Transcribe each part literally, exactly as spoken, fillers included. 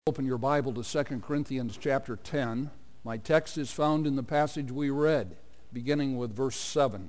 Open your Bible to Second Corinthians chapter ten. My text is found in the passage we read, beginning with verse seven.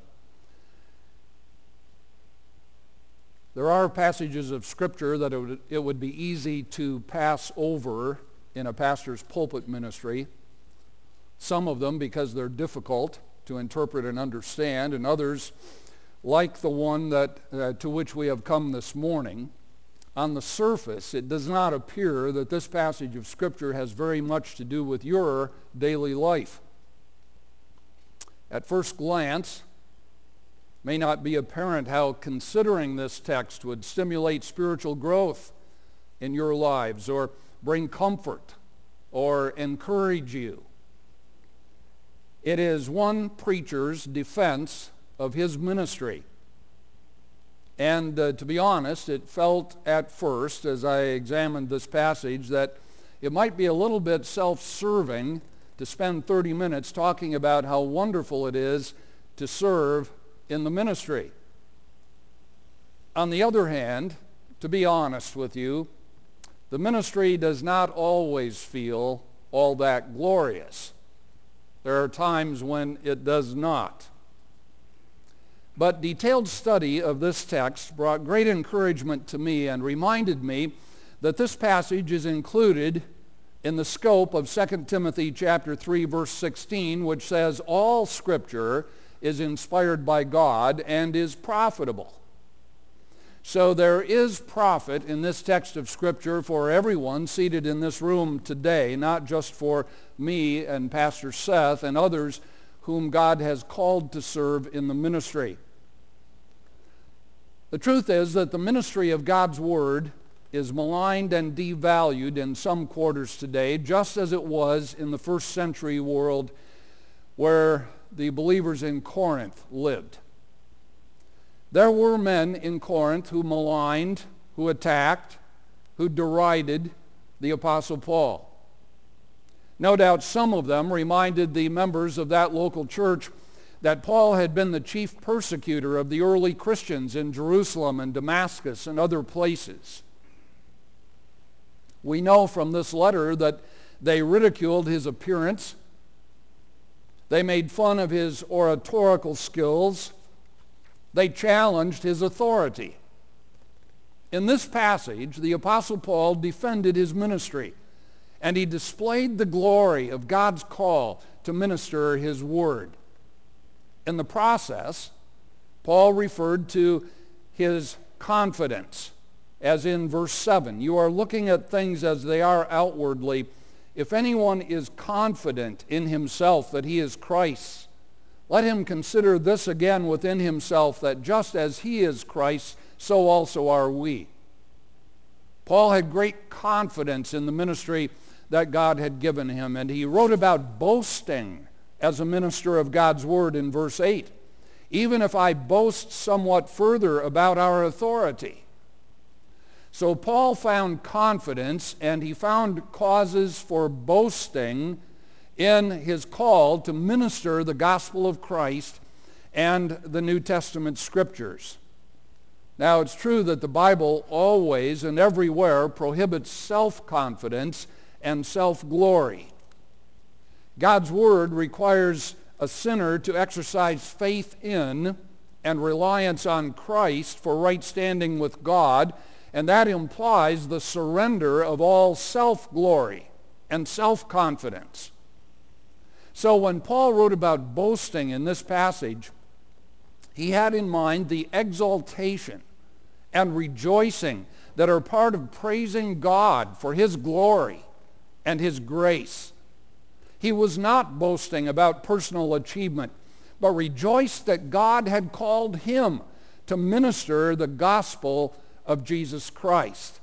There are passages of Scripture that it would, it would be easy to pass over in a pastor's pulpit ministry. Some of them because they're difficult to interpret and understand, and others, like the one that uh, to which we have come this morning. On the surface, it does not appear that this passage of Scripture has very much to do with your daily life. At first glance, it may not be apparent how considering this text would stimulate spiritual growth in your lives or bring comfort or encourage you. It is one preacher's defense of his ministry. And uh, to be honest, it felt at first, as I examined this passage, that it might be a little bit self-serving to spend thirty minutes talking about how wonderful it is to serve in the ministry. On the other hand, to be honest with you, the ministry does not always feel all that glorious. There are times when it does not. But detailed study of this text brought great encouragement to me and reminded me that this passage is included in the scope of Second Timothy chapter three, verse sixteen, which says, all Scripture is inspired by God and is profitable. So there is profit in this text of Scripture for everyone seated in this room today, not just for me and Pastor Seth and others whom God has called to serve in the ministry. The truth is that the ministry of God's Word is maligned and devalued in some quarters today, just as it was in the first century world where the believers in Corinth lived. There were men in Corinth who maligned, who attacked, who derided the Apostle Paul. No doubt some of them reminded the members of that local church that Paul had been the chief persecutor of the early Christians in Jerusalem and Damascus and other places. We know from this letter that they ridiculed his appearance. They made fun of his oratorical skills. They challenged his authority. In this passage, the Apostle Paul defended his ministry, and he displayed the glory of God's call to minister his word. In the process, Paul referred to his confidence, as in verse seven. You are looking at things as they are outwardly. If anyone is confident in himself that he is Christ's, let him consider this again within himself, that just as he is Christ, so also are we. Paul had great confidence in the ministry that God had given him, and he wrote about boasting as a minister of God's Word in verse eight. Even if I boast somewhat further about our authority. So Paul found confidence and he found causes for boasting in his call to minister the gospel of Christ and the New Testament Scriptures. Now it's true that the Bible always and everywhere prohibits self-confidence and self-glory. God's Word requires a sinner to exercise faith in and reliance on Christ for right standing with God, and that implies the surrender of all self-glory and self-confidence. So when Paul wrote about boasting in this passage, he had in mind the exaltation and rejoicing that are part of praising God for his glory and his grace. He was not boasting about personal achievement, but rejoiced that God had called him to minister the gospel of Jesus Christ.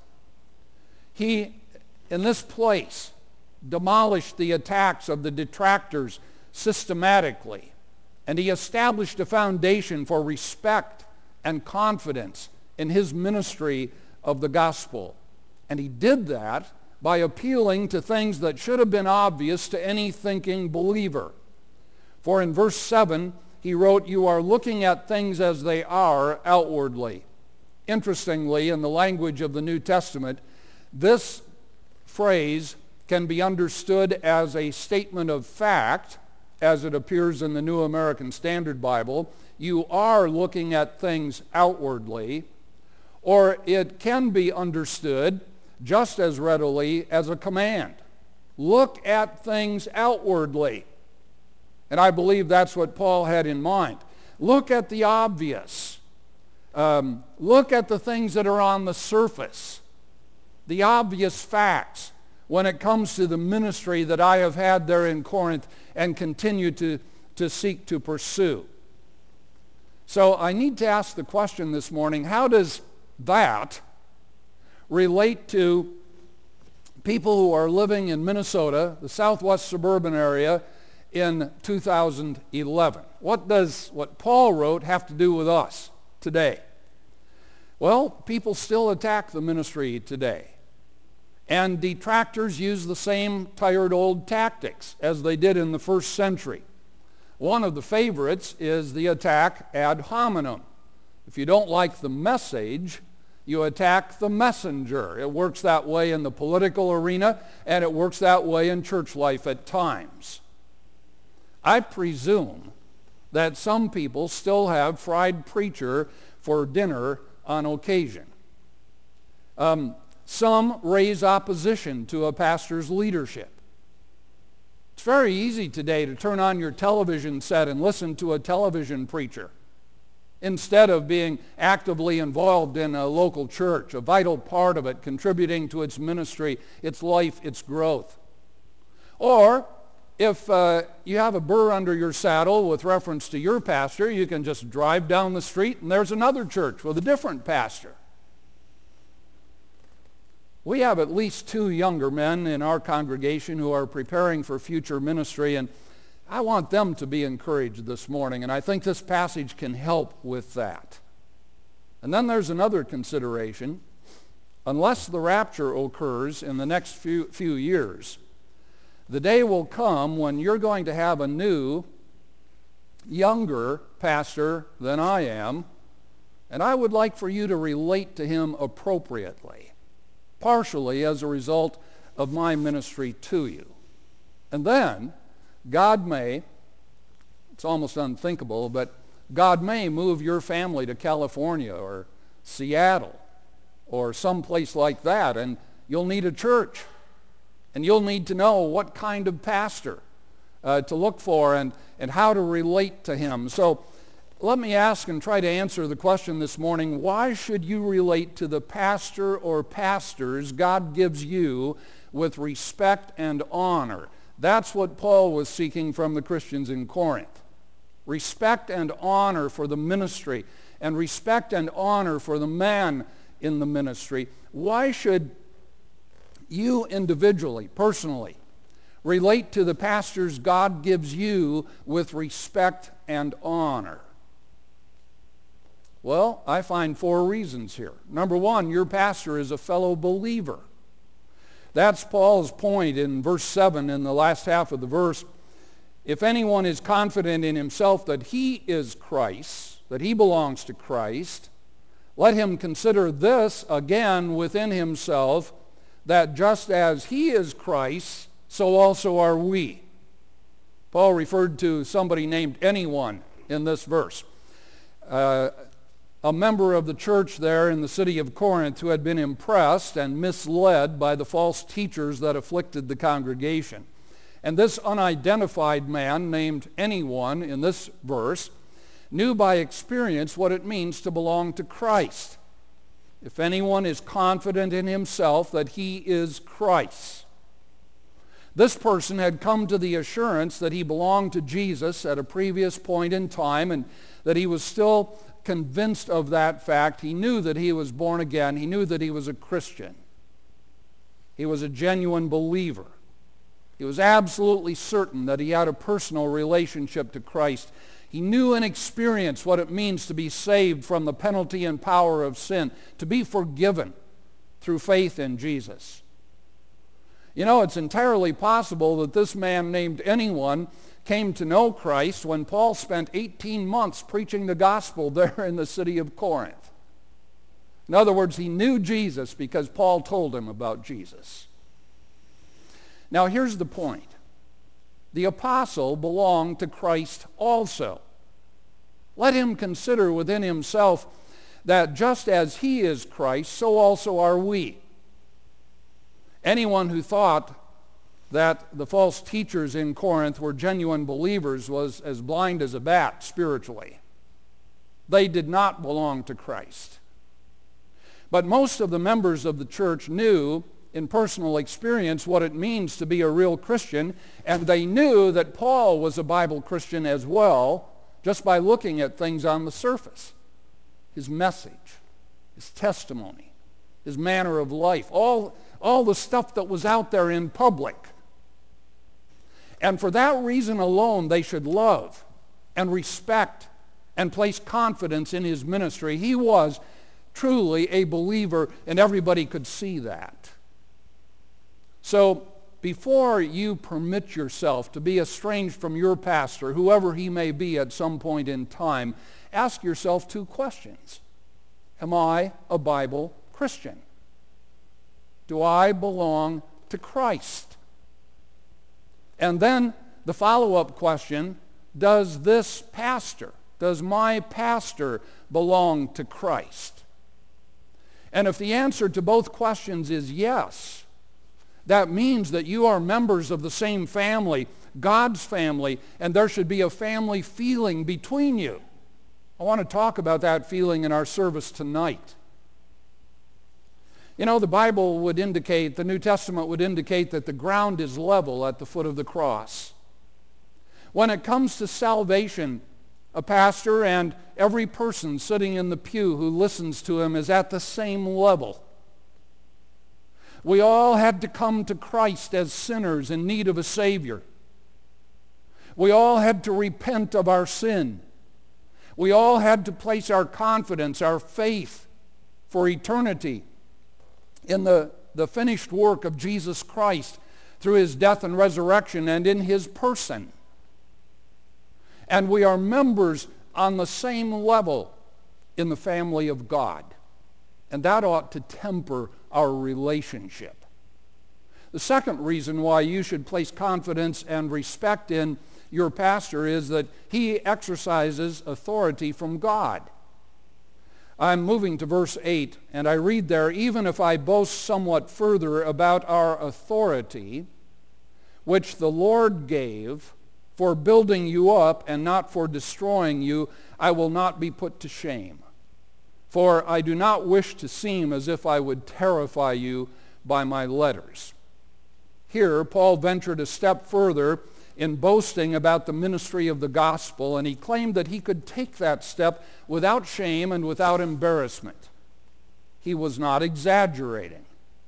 He, in this place, demolished the attacks of the detractors systematically, and he established a foundation for respect and confidence in his ministry of the gospel. And he did that by appealing to things that should have been obvious to any thinking believer. For in verse seven, he wrote, you are looking at things as they are outwardly. Interestingly, in the language of the New Testament, this phrase can be understood as a statement of fact, as it appears in the New American Standard Bible. You are looking at things outwardly. Or it can be understood just as readily as a command. Look at things outwardly. And I believe that's what Paul had in mind. Look at the obvious. Um, look at the things that are on the surface. The obvious facts when it comes to the ministry that I have had there in Corinth and continue to, to seek to pursue. So I need to ask the question this morning, how does that relate to people who are living in Minnesota, the southwest suburban area, in two thousand eleven? What does what Paul wrote have to do with us today? Well, people still attack the ministry today. And detractors use the same tired old tactics as they did in the first century. One of the favorites is the attack ad hominem. If you don't like the message, you attack the messenger. It works that way in the political arena, and it works that way in church life at times. I presume that some people still have fried preacher for dinner on occasion. Um, some raise opposition to a pastor's leadership. It's very easy today to turn on your television set and listen to a television preacher instead of being actively involved in a local church, a vital part of it, contributing to its ministry, its life, its growth. Or if uh, you have a burr under your saddle with reference to your pastor, you can just drive down the street and there's another church with a different pastor. We have at least two younger men in our congregation who are preparing for future ministry, and I want them to be encouraged this morning, and I think this passage can help with that. And then there's another consideration. Unless the rapture occurs in the next few, few years, the day will come when you're going to have a new, younger pastor than I am, and I would like for you to relate to him appropriately, partially as a result of my ministry to you. And then God may, it's almost unthinkable, but God may move your family to California or Seattle or someplace like that, and you'll need a church. And you'll need to know what kind of pastor uh, to look for and, and how to relate to him. So let me ask and try to answer the question this morning, why should you relate to the pastor or pastors God gives you with respect and honor? That's what Paul was seeking from the Christians in Corinth. Respect and honor for the ministry, and respect and honor for the man in the ministry. Why should you individually, personally, relate to the pastors God gives you with respect and honor? Well, I find four reasons here. Number one, your pastor is a fellow believer. That's Paul's point in verse seven, in the last half of the verse. If anyone is confident in himself that he is Christ, that he belongs to Christ, let him consider this again within himself, that just as he is Christ, so also are we. Paul referred to somebody named anyone in this verse. Uh, a member of the church there in the city of Corinth who had been impressed and misled by the false teachers that afflicted the congregation. And this unidentified man named anyone in this verse knew by experience what it means to belong to Christ. If anyone is confident in himself that he is Christ. This person had come to the assurance that he belonged to Jesus at a previous point in time, and that he was still convinced of that fact. He knew that he was born again. He knew that he was a Christian. He was a genuine believer. He was absolutely certain that he had a personal relationship to Christ. He knew and experienced what it means to be saved from the penalty and power of sin, to be forgiven through faith in Jesus. You know, it's entirely possible that this man named anyone came to know Christ when Paul spent eighteen months preaching the gospel there in the city of Corinth. In other words, he knew Jesus because Paul told him about Jesus. Now here's the point. The apostle belonged to Christ also. Let him consider within himself that just as he is Christ, so also are we. Anyone who thought that the false teachers in Corinth were genuine believers was as blind as a bat spiritually. They did not belong to Christ. But most of the members of the church knew in personal experience what it means to be a real Christian, and they knew that Paul was a Bible Christian as well, just by looking at things on the surface. His message, his testimony, his manner of life, all, all the stuff that was out there in public. And for that reason alone, they should love and respect and place confidence in his ministry. He was truly a believer, and everybody could see that. So before you permit yourself to be estranged from your pastor, whoever he may be at some point in time, ask yourself two questions. Am I a Bible Christian? Do I belong to Christ? And then the follow-up question, does this pastor, does my pastor belong to Christ? And if the answer to both questions is yes, that means that you are members of the same family, God's family, and there should be a family feeling between you. I want to talk about that feeling in our service tonight. You know, the Bible would indicate, the New Testament would indicate that the ground is level at the foot of the cross. When it comes to salvation, a pastor and every person sitting in the pew who listens to him is at the same level. We all had to come to Christ as sinners in need of a Savior. We all had to repent of our sin. We all had to place our confidence, our faith for eternity in the, the finished work of Jesus Christ through his death and resurrection and in his person. And we are members on the same level in the family of God. And that ought to temper our relationship. The second reason why you should place confidence and respect in your pastor is that he exercises authority from God. I'm moving to verse eight, and I read there, even if I boast somewhat further about our authority, which the Lord gave for building you up and not for destroying you, I will not be put to shame. For I do not wish to seem as if I would terrify you by my letters. Here, Paul ventured a step further in boasting about the ministry of the gospel, and he claimed that he could take that step without shame and without embarrassment. He was not exaggerating.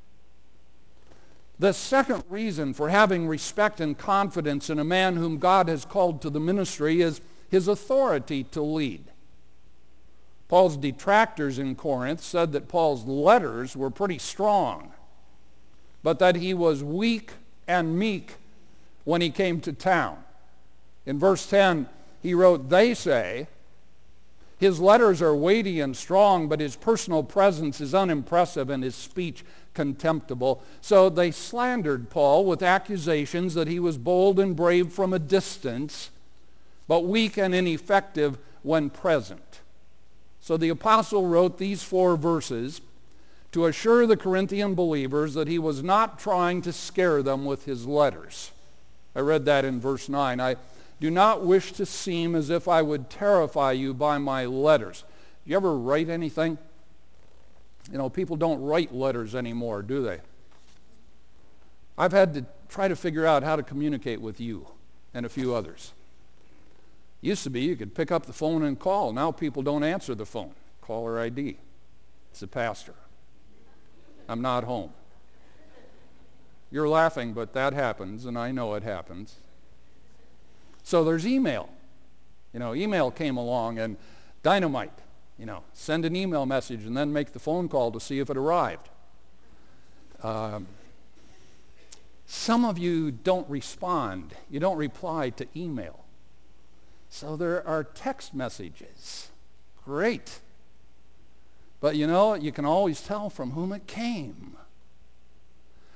The second reason for having respect and confidence in a man whom God has called to the ministry is his authority to lead. Paul's detractors in Corinth said that Paul's letters were pretty strong, but that he was weak and meek when he came to town. In verse ten, he wrote, they say, his letters are weighty and strong, but his personal presence is unimpressive and his speech contemptible. So they slandered Paul with accusations that he was bold and brave from a distance, but weak and ineffective when present. So the apostle wrote these four verses to assure the Corinthian believers that he was not trying to scare them with his letters. I read that in verse nine. I do not wish to seem as if I would terrify you by my letters. Do you ever write anything? You know, people don't write letters anymore, do they? I've had to try to figure out how to communicate with you and a few others. Used to be you could pick up the phone and call. Now people don't answer the phone. Caller I D. It's a pastor. I'm not home. You're laughing, but that happens, and I know it happens. So there's email. You know, email came along, and dynamite. You know, send an email message and then make the phone call to see if it arrived. Um, some of you don't respond. You don't reply to email. So there are text messages. Great. But you know, you can always tell from whom it came.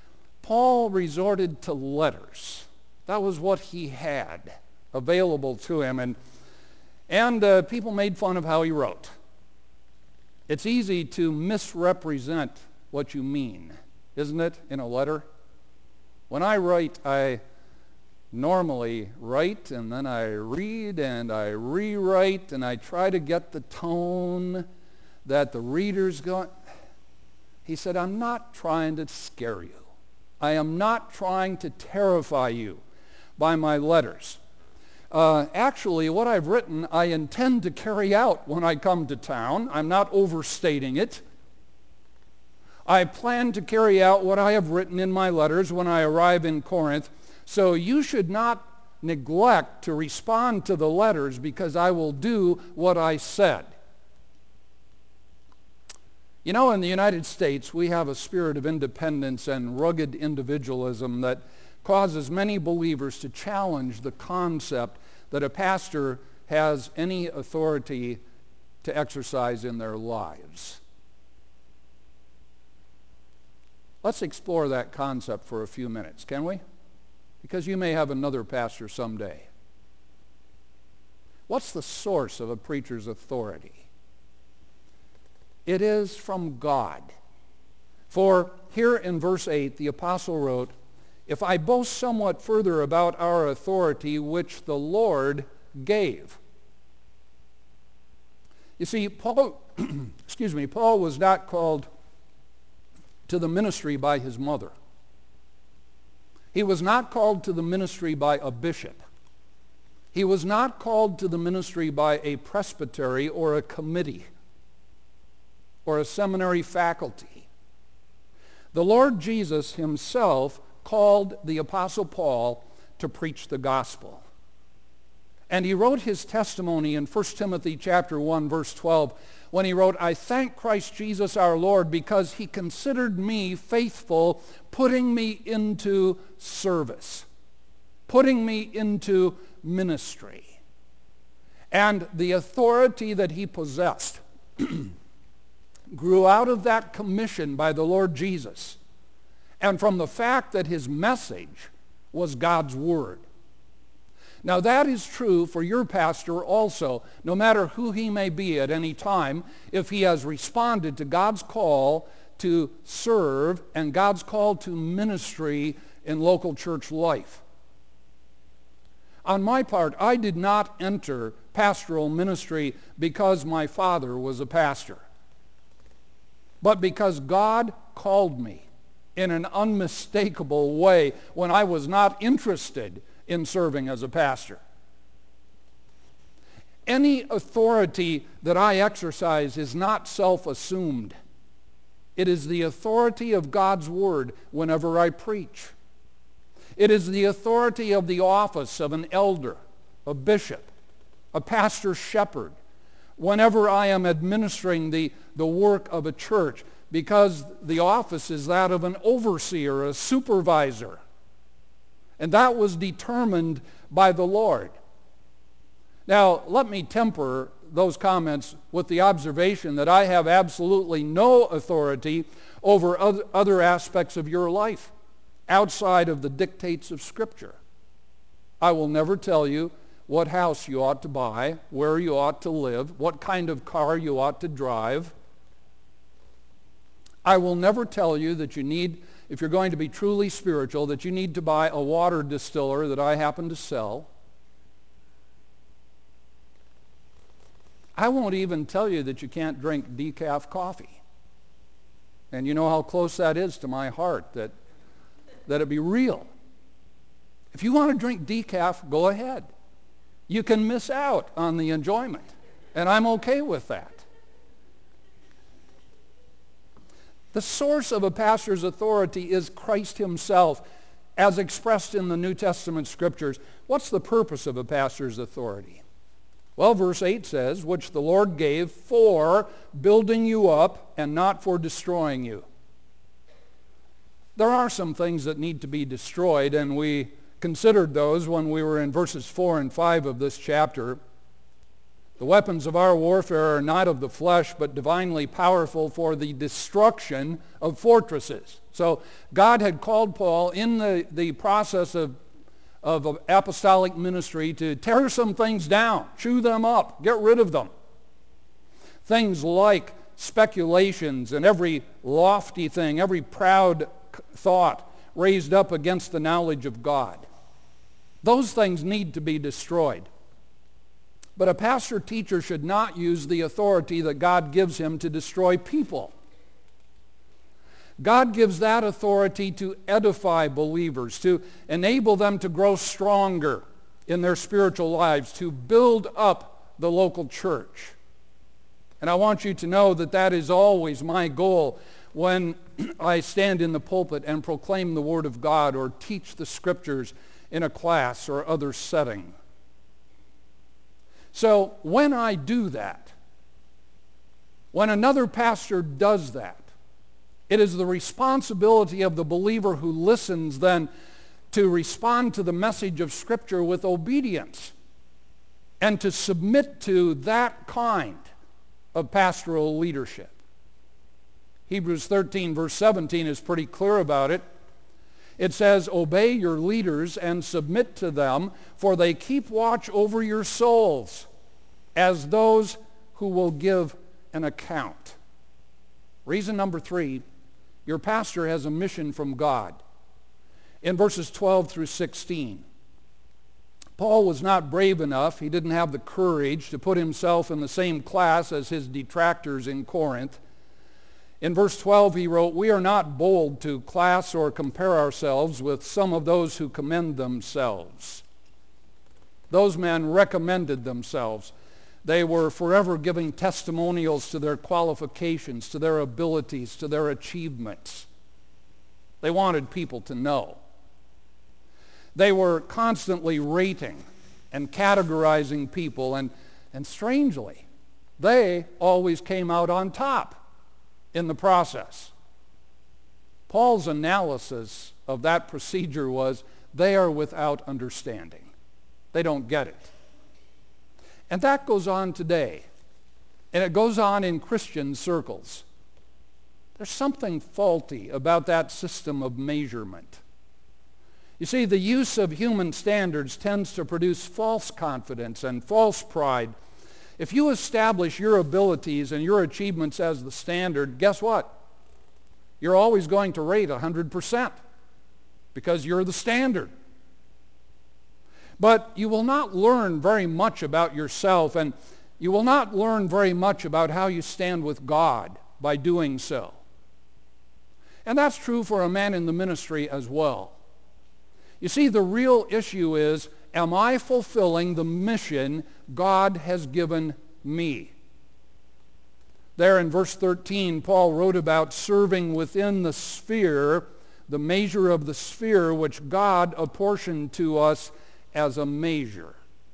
Paul resorted to letters. That was what he had available to him. And, and uh, people made fun of how he wrote. It's easy to misrepresent what you mean, isn't it, in a letter? When I write, I normally write, and then I read, and I rewrite, and I try to get the tone that the reader's going. He said, I'm not trying to scare you. I am not trying to terrify you by my letters. Uh, actually, what I've written, I intend to carry out when I come to town. I'm not overstating it. I plan to carry out what I have written in my letters when I arrive in Corinth. So you should not neglect to respond to the letters, because I will do what I said. You know, in the United States, we have a spirit of independence and rugged individualism that causes many believers to challenge the concept that a pastor has any authority to exercise in their lives. Let's explore that concept for a few minutes, can we? Because you may have another pastor someday. What's the source of a preacher's authority? It is from God. For here in verse eight, the apostle wrote, if I boast somewhat further about our authority which the Lord gave. You see, Paul, excuse me, Paul was not called to the ministry by his mother. He was not called to the ministry by a bishop. He was not called to the ministry by a presbytery or a committee or a seminary faculty. The Lord Jesus himself called the Apostle Paul to preach the gospel. And he wrote his testimony in First Timothy chapter one, verse twelve, when he wrote, I thank Christ Jesus our Lord because he considered me faithful, putting me into service, putting me into ministry. And the authority that he possessed grew out of that commission by the Lord Jesus, and from the fact that his message was God's word. Now that is true for your pastor also, no matter who he may be at any time, if he has responded to God's call to serve and God's call to ministry in local church life. On my part, I did not enter pastoral ministry because my father was a pastor, but because God called me in an unmistakable way when I was not interested in serving as a pastor. Any authority that I exercise is not self-assumed. It is the authority of God's word whenever I preach. It is the authority of the office of an elder, a bishop, a pastor shepherd, whenever I am administering the, the work of a church, because the office is that of an overseer, a supervisor. And that was determined by the Lord. Now, let me temper those comments with the observation that I have absolutely no authority over other aspects of your life outside of the dictates of Scripture. I will never tell you what house you ought to buy, where you ought to live, what kind of car you ought to drive. I will never tell you that you need, if you're going to be truly spiritual, that you need to buy a water distiller that I happen to sell. I won't even tell you that you can't drink decaf coffee. And you know how close that is to my heart, that, that it be real. If you want to drink decaf, go ahead. You can miss out on the enjoyment, and I'm okay with that. The source of a pastor's authority is Christ himself, as expressed in the New Testament scriptures. What's the purpose of a pastor's authority? Well, verse eight says, which the Lord gave for building you up and not for destroying you. There are some things that need to be destroyed, and we considered those when we were in verses four and five of this chapter. The weapons of our warfare are not of the flesh, but divinely powerful for the destruction of fortresses. So God had called Paul in the, the process of, of apostolic ministry to tear some things down, chew them up, get rid of them. Things like speculations and every lofty thing, every proud thought raised up against the knowledge of God. Those things need to be destroyed. But a pastor-teacher should not use the authority that God gives him to destroy people. God gives that authority to edify believers, to enable them to grow stronger in their spiritual lives, to build up the local church. And I want you to know that that is always my goal when I stand in the pulpit and proclaim the Word of God or teach the Scriptures in a class or other setting. So when I do that, when another pastor does that, it is the responsibility of the believer who listens then to respond to the message of Scripture with obedience and to submit to that kind of pastoral leadership. Hebrews thirteen verse seventeen is pretty clear about it. It says, "Obey your leaders and submit to them, for they keep watch over your souls as those who will give an account." Reason number three, your pastor has a mission from God. In verses twelve through sixteen, Paul was not brave enough, he didn't have the courage to put himself in the same class as his detractors in Corinth. In verse twelve he wrote, "We are not bold to class or compare ourselves with some of those who commend themselves." Those men recommended themselves. They were forever giving testimonials to their qualifications, to their abilities, to their achievements. They wanted people to know. They were constantly rating and categorizing people, and, and strangely, they always came out on top in the process. Paul's analysis of that procedure was, they are without understanding. They don't get it. And that goes on today. And it goes on in Christian circles. There's something faulty about that system of measurement. You see, the use of human standards tends to produce false confidence and false pride. If you establish your abilities and your achievements as the standard, guess what? You're always going to rate one hundred percent because you're the standard. But you will not learn very much about yourself, and you will not learn very much about how you stand with God by doing so. And that's true for a man in the ministry as well. You see, the real issue is, am I fulfilling the mission God has given me? There in verse thirteen, Paul wrote about serving within the sphere, the measure of the sphere which God apportioned to us as a measure.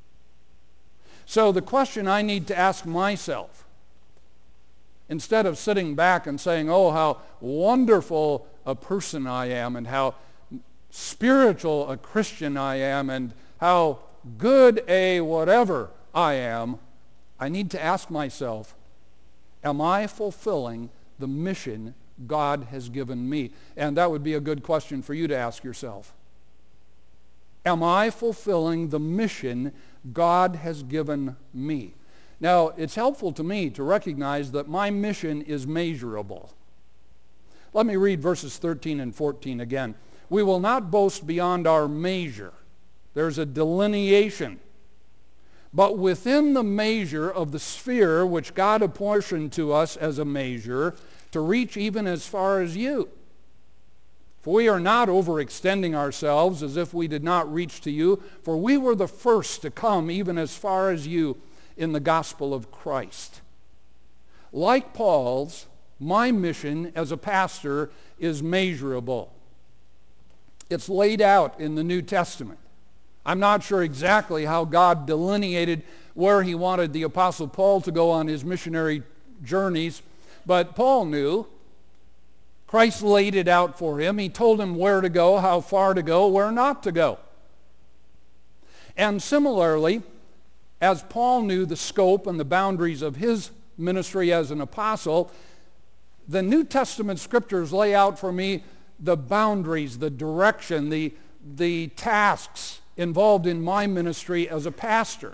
So the question I need to ask myself, instead of sitting back and saying, oh, how wonderful a person I am, and how spiritual a Christian I am, and how good a whatever I am, I need to ask myself, am I fulfilling the mission God has given me? And that would be a good question for you to ask yourself. Am I fulfilling the mission God has given me? Now, it's helpful to me to recognize that my mission is measurable. Let me read verses thirteen and fourteen again. We will not boast beyond our measure. There's a delineation. But within the measure of the sphere which God apportioned to us as a measure, to reach even as far as you. For we are not overextending ourselves as if we did not reach to you, for we were the first to come even as far as you in the gospel of Christ. Like Paul's, my mission as a pastor is measurable. It's laid out in the New Testament. I'm not sure exactly how God delineated where he wanted the Apostle Paul to go on his missionary journeys, but Paul knew. Christ laid it out for him. He told him where to go, how far to go, where not to go. And similarly, as Paul knew the scope and the boundaries of his ministry as an apostle, the New Testament scriptures lay out for me the boundaries, the direction, the, the tasks involved in my ministry as a pastor.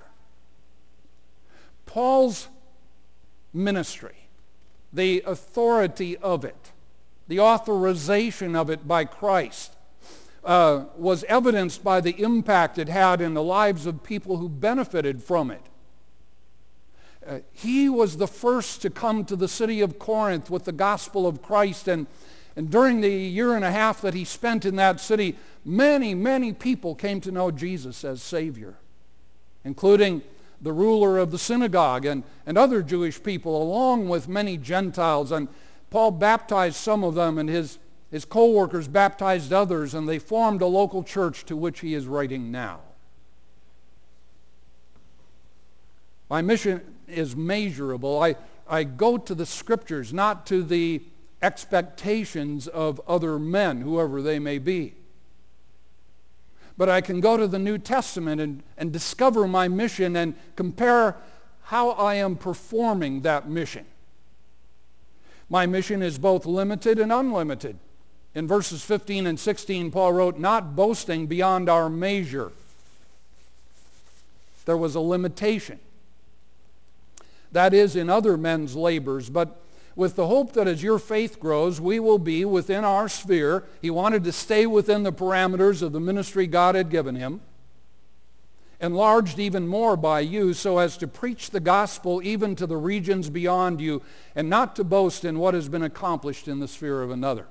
Paul's ministry, the authority of it, the authorization of it by Christ, uh, was evidenced by the impact it had in the lives of people who benefited from it. Uh, he was the first to come to the city of Corinth with the gospel of Christ, and, and during the year and a half that he spent in that city, many, many people came to know Jesus as Savior, including the ruler of the synagogue and, and other Jewish people, along with many Gentiles. And Paul baptized some of them, and his, his co-workers baptized others, and they formed a local church to which he is writing now. My mission is measurable. I, I go to the scriptures, not to the expectations of other men, whoever they may be. But I can go to the New Testament and, and discover my mission and compare how I am performing that mission. My mission is both limited and unlimited. In verses fifteen and sixteen, Paul wrote, "Not boasting beyond our measure." There was a limitation. That is, in other men's labors, but with the hope that as your faith grows, we will be within our sphere. He wanted to stay within the parameters of the ministry God had given him, enlarged even more by you, so as to preach the gospel even to the regions beyond you, and not to boast in what has been accomplished in the sphere of another.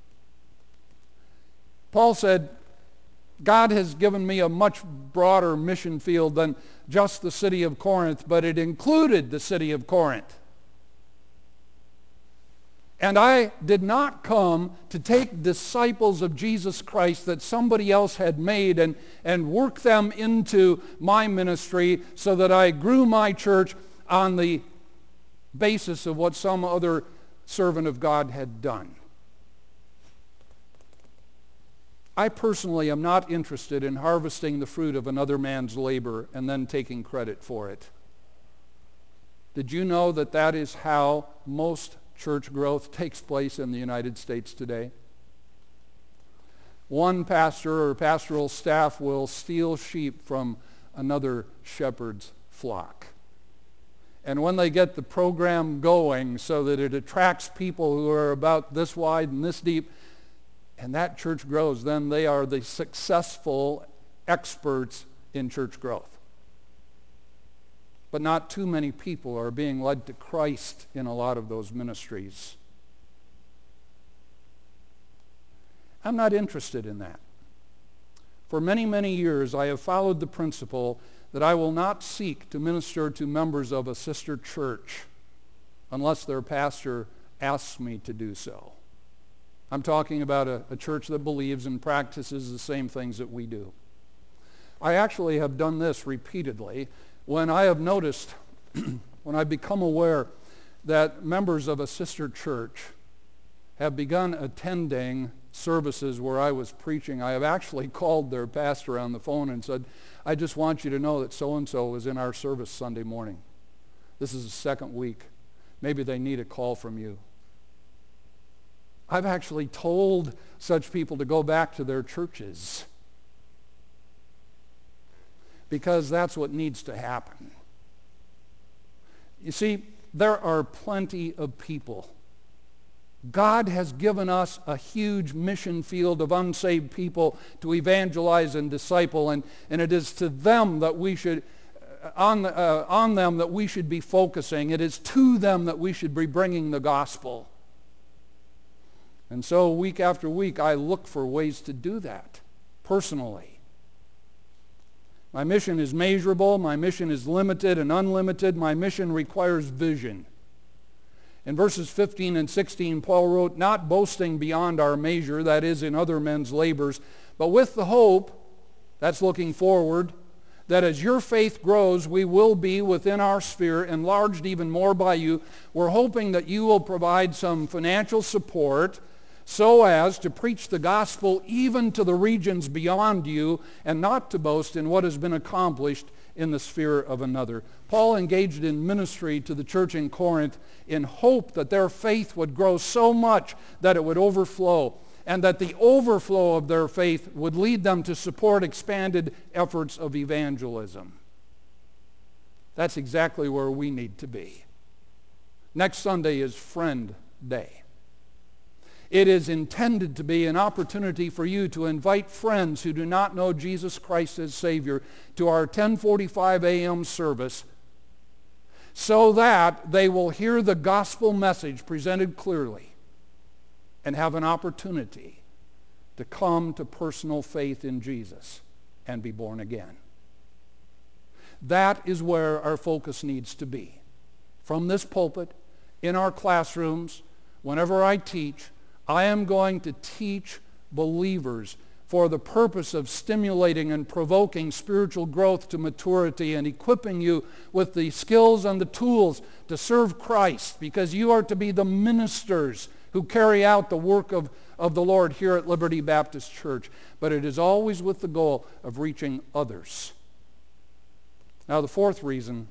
Paul said, God has given me a much broader mission field than just the city of Corinth, but it included the city of Corinth. And I did not come to take disciples of Jesus Christ that somebody else had made and, and work them into my ministry so that I grew my church on the basis of what some other servant of God had done. I personally am not interested in harvesting the fruit of another man's labor and then taking credit for it. Did you know that that is how most church growth takes place in the United States today? One pastor or pastoral staff will steal sheep from another shepherd's flock. And when they get the program going so that it attracts people who are about this wide and this deep, and that church grows, then they are the successful experts in church growth. But not too many people are being led to Christ in a lot of those ministries. I'm not interested in that. For many, many years, I have followed the principle that I will not seek to minister to members of a sister church unless their pastor asks me to do so. I'm talking about a, a church that believes and practices the same things that we do. I actually have done this repeatedly when I have noticed, when I've become aware that members of a sister church have begun attending services where I was preaching. I have actually called their pastor on the phone and said, I just want you to know that so-and-so was in our service Sunday morning. This is the second week. Maybe they need a call from you. I've actually told such people to go back to their churches because that's what needs to happen. You see, there are plenty of people. God has given us a huge mission field of unsaved people to evangelize and disciple, and, and it is to them that we should, on, uh, on them that we should be focusing. It is to them that we should be bringing the gospel. And so week after week, I look for ways to do that personally. My mission is measurable. My mission is limited and unlimited. My mission requires vision. In verses fifteen and sixteen, Paul wrote, not boasting beyond our measure, that is, in other men's labors, but with the hope, that's looking forward, that as your faith grows, we will be within our sphere, enlarged even more by you. We're hoping that you will provide some financial support so as to preach the gospel even to the regions beyond you, and not to boast in what has been accomplished in the sphere of another. Paul engaged in ministry to the church in Corinth in hope that their faith would grow so much that it would overflow, and that the overflow of their faith would lead them to support expanded efforts of evangelism. That's exactly where we need to be. Next Sunday is Friend Day. It is intended to be an opportunity for you to invite friends who do not know Jesus Christ as Savior to our ten forty-five a.m. service, so that they will hear the gospel message presented clearly and have an opportunity to come to personal faith in Jesus and be born again. That is where our focus needs to be. From this pulpit, in our classrooms, whenever I teach, I am going to teach believers for the purpose of stimulating and provoking spiritual growth to maturity and equipping you with the skills and the tools to serve Christ, because you are to be the ministers who carry out the work of, of the Lord here at Liberty Baptist Church. But it is always with the goal of reaching others. Now, the fourth reason,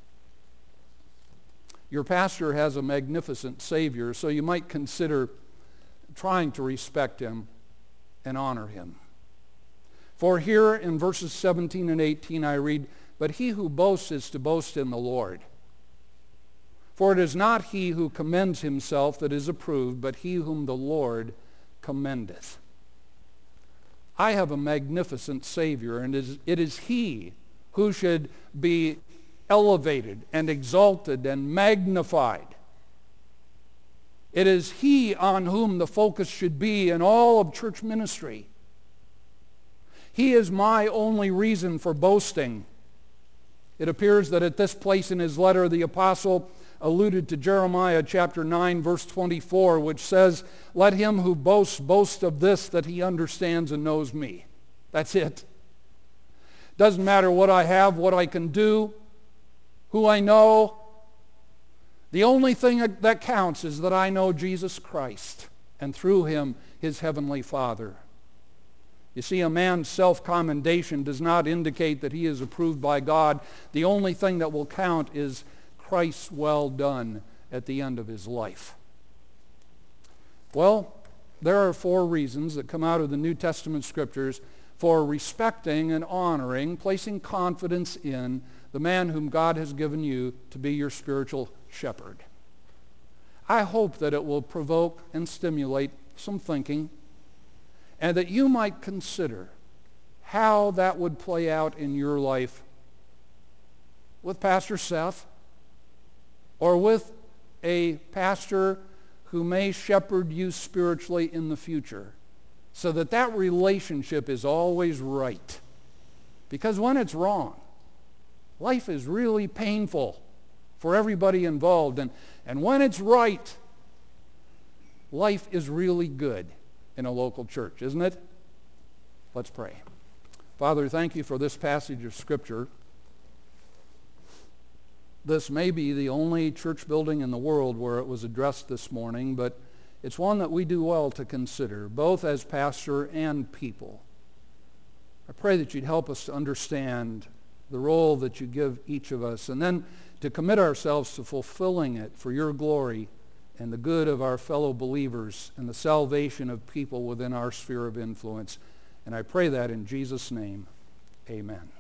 your pastor has a magnificent Savior, so you might consider trying to respect him and honor him. For here in verses seventeen and eighteen I read, "But he who boasts is to boast in the Lord. For it is not he who commends himself that is approved, but he whom the Lord commendeth." I have a magnificent Savior, and it is, it is he who should be elevated and exalted and magnified. It is he on whom the focus should be in all of church ministry. He is my only reason for boasting. It appears that at this place in his letter, the apostle alluded to Jeremiah chapter nine, verse twenty-four, which says, "Let him who boasts boast of this, that he understands and knows me." That's it. Doesn't matter what I have, what I can do, who I know. The only thing that counts is that I know Jesus Christ, and through him, his heavenly Father. You see, a man's self-commendation does not indicate that he is approved by God. The only thing that will count is Christ's well done at the end of his life. Well, there are four reasons that come out of the New Testament scriptures for respecting and honoring, placing confidence in the man whom God has given you to be your spiritual shepherd. I hope that it will provoke and stimulate some thinking, and that you might consider how that would play out in your life with Pastor Seth, or with a pastor who may shepherd you spiritually in the future, so that that relationship is always right. Because when it's wrong, life is really painful for everybody involved. And, and when it's right, life is really good in a local church, isn't it? Let's pray. Father, thank you for this passage of Scripture. This may be the only church building in the world where it was addressed this morning, but it's one that we do well to consider, both as pastor and people. I pray that you'd help us to understand the role that you give each of us, and then to commit ourselves to fulfilling it for your glory and the good of our fellow believers and the salvation of people within our sphere of influence. And I pray that in Jesus' name, amen.